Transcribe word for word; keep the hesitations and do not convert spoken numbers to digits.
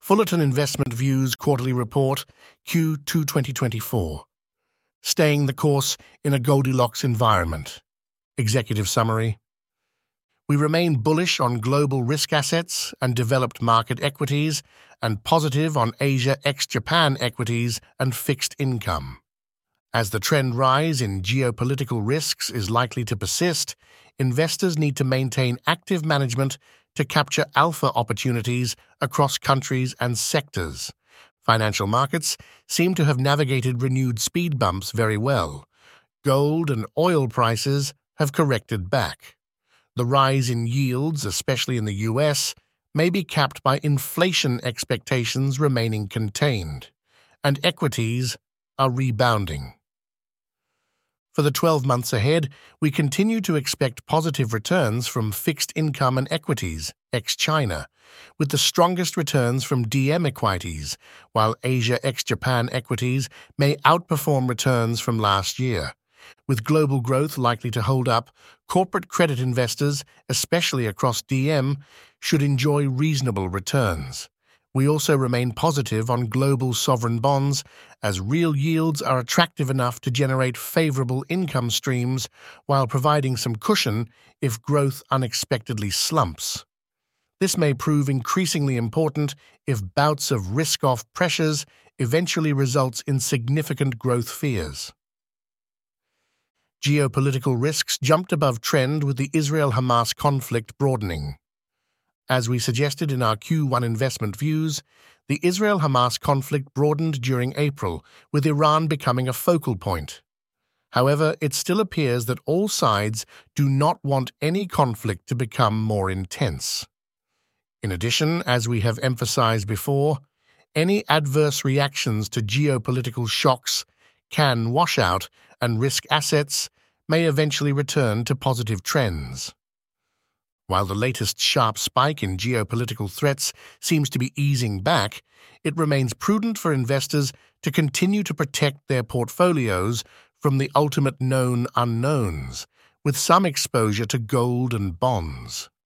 Fullerton Investment Views Quarterly Report, Q two twenty twenty-four. Staying the course in a Goldilocks environment. Executive Summary. We remain bullish on global risk assets and developed market equities and positive on Asia ex-Japan equities and fixed income. As the trend rise in geopolitical risks is likely to persist, investors need to maintain active management to capture alpha opportunities across countries and sectors. Financial markets seem to have navigated renewed speed bumps very well. Gold and oil prices have corrected back. The rise in yields, especially in the U S, may be capped by inflation expectations remaining contained, and equities are rebounding. For the twelve months ahead, we continue to expect positive returns from fixed income and equities, ex-China, with the strongest returns from D M equities, while Asia ex-Japan equities may outperform returns from last year. With global growth likely to hold up, corporate credit investors, especially across D M, should enjoy reasonable returns. We also remain positive on global sovereign bonds, as real yields are attractive enough to generate favorable income streams while providing some cushion if growth unexpectedly slumps. This may prove increasingly important if bouts of risk-off pressures eventually results in significant growth fears. Geopolitical risks jumped above trend with the Israel-Hamas conflict broadening. As we suggested in our Q one investment views, the Israel-Hamas conflict broadened during April, with Iran becoming a focal point. However, it still appears that all sides do not want any conflict to become more intense. In addition, as we have emphasized before, any adverse reactions to geopolitical shocks can wash out, and risk assets may eventually return to positive trends. While the latest sharp spike in geopolitical threats seems to be easing back, it remains prudent for investors to continue to protect their portfolios from the ultimate known unknowns, with some exposure to gold and bonds.